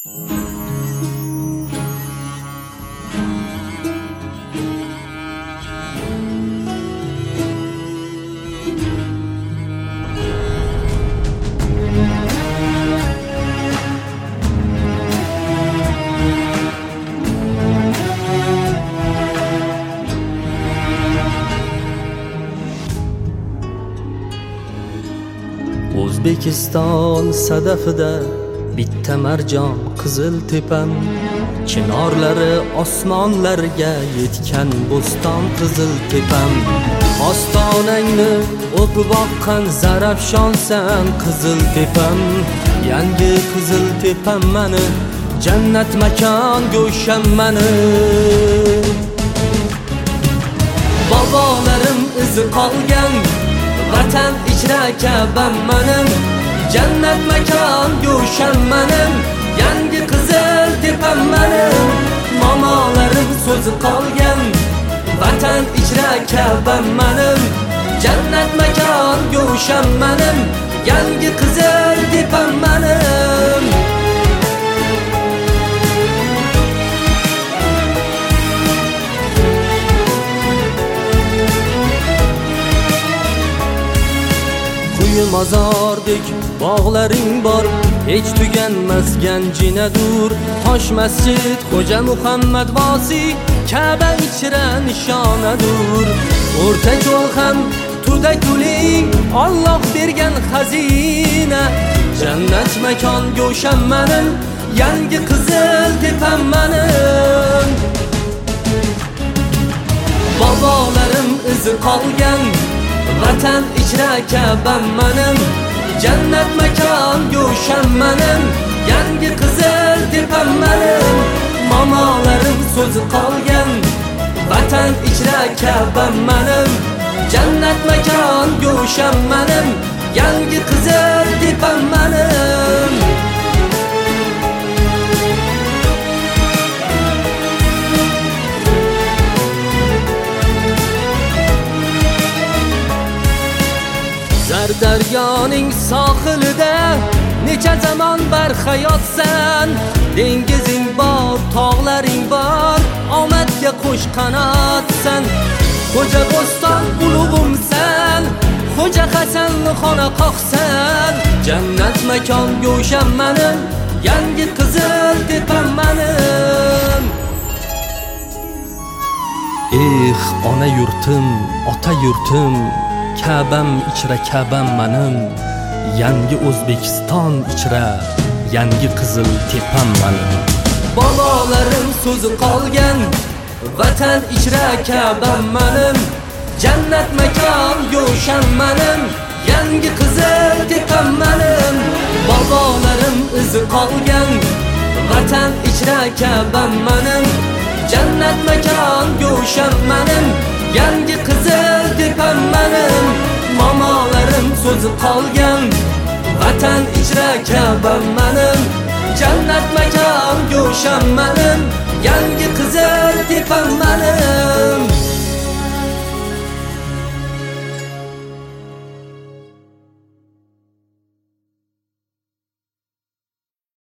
O'zbekiston sadafida bitta marjon qizil tepam, chinorlari osmonlarga yetgan bo'ston qizil tepam. Ostonangni o'pib oqqan zarafshonsan qizil tepam, yangi qizil tepam mani, jannat makon go'sham mani. Bobolarim izi qolgan vatan ichra Ka'bam manim, jannat makon go'sham manim, yangi qizil tepam manim. Momolarim so'zi qolgan vatan ichra Ka'bam manim, jannat makon go'sham manim, yangi qizil tepam manim. Mozordek bog'laring bor, hech tuganmas ganjinadur. Tosh masjid Xo'ja Muhammad Vosiy, Ka'ba ichra nishonadur. O'rta yo'l ham tuda kuling, Alloh bergan xazina, jannat makon go'sham manim, yangi qizil tepam manim. Bobolarim izi qolgan vatan ichra Ka'bam manim, jannat makon go'sham manim, yangi qizil tepam manim. Momolarim so'zi qolgan vatan ichra Ka'bam manim, jannat makon go'sham manim, yangi qizil tepam manim. Daryoning sohilida necha zamon barhayotsan, dengizing bor, tog'laring bor, omadga qo'sh qanotsan. Xo'ja Bo'ston ulug'imsan, Xo'ja Hasanli xonaqohsan, jannat makon go'sham manim, yangi qizil tepam manim. Ona yurtim, ota yurtim, Ka'bam ichra Ka'bam manim, yangi O'zbekiston ichra, yangi qizil tepam manim. Bobolarim so'zi qolgan vatan ichra Ka'bam manim, jannat makon go'sham manim, yangi qizil tepam manim. Bobolarim izi qolgan vatan ichra Ka'bam manim, jannat makon go'sham manim, yangi qizil tepam manim. Momolarim so'zi qolgan vatan ichra Ka'bam manim, jannat makon go'sham manim, yangi qizil